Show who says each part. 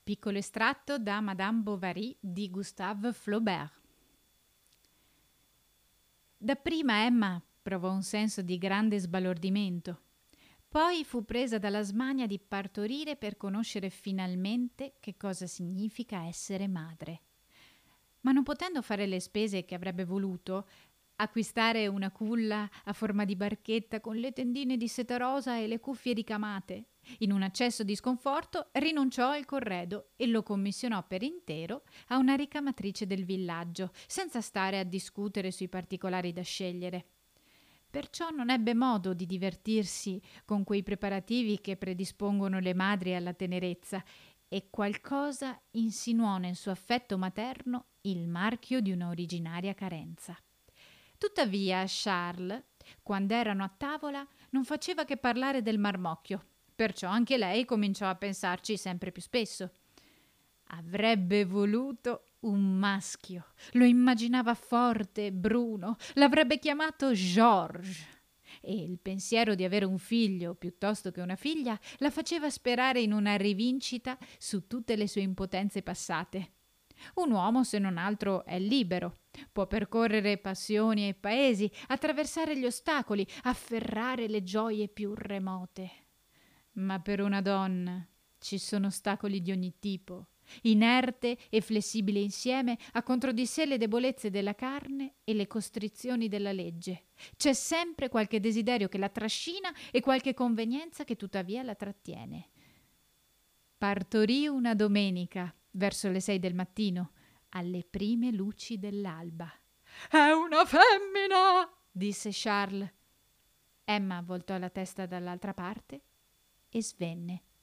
Speaker 1: Piccolo estratto da Madame Bovary di Gustave Flaubert. Dapprima Emma provò un senso di grande sbalordimento. Poi fu presa dalla smania di partorire per conoscere finalmente che cosa significa essere madre. Ma non potendo fare le spese che avrebbe voluto, acquistare una culla a forma di barchetta con le tendine di seta rosa e le cuffie ricamate, in un accesso di sconforto rinunciò al corredo e lo commissionò per intero a una ricamatrice del villaggio, senza stare a discutere sui particolari da scegliere. Perciò non ebbe modo di divertirsi con quei preparativi che predispongono le madri alla tenerezza, e qualcosa insinuò nel suo affetto materno il marchio di una originaria carenza. Tuttavia Charles, quando erano a tavola, non faceva che parlare del marmocchio, perciò anche lei cominciò a pensarci sempre più spesso. Avrebbe voluto un maschio, lo immaginava forte e bruno, l'avrebbe chiamato Georges, e il pensiero di avere un figlio piuttosto che una figlia la faceva sperare in una rivincita su tutte le sue impotenze passate. Un uomo, se non altro, è libero, può percorrere passioni e paesi, attraversare gli ostacoli, afferrare le gioie più remote. Ma per una donna ci sono ostacoli di ogni tipo, inerte e flessibile insieme, ha contro di sé le debolezze della carne e le costrizioni della legge. C'è sempre qualche desiderio che la trascina e qualche convenienza che tuttavia la trattiene. Partorì una domenica, verso le 6 del mattino, alle prime luci dell'alba. «È una femmina!» disse Charles. Emma voltò la testa dall'altra parte e svenne.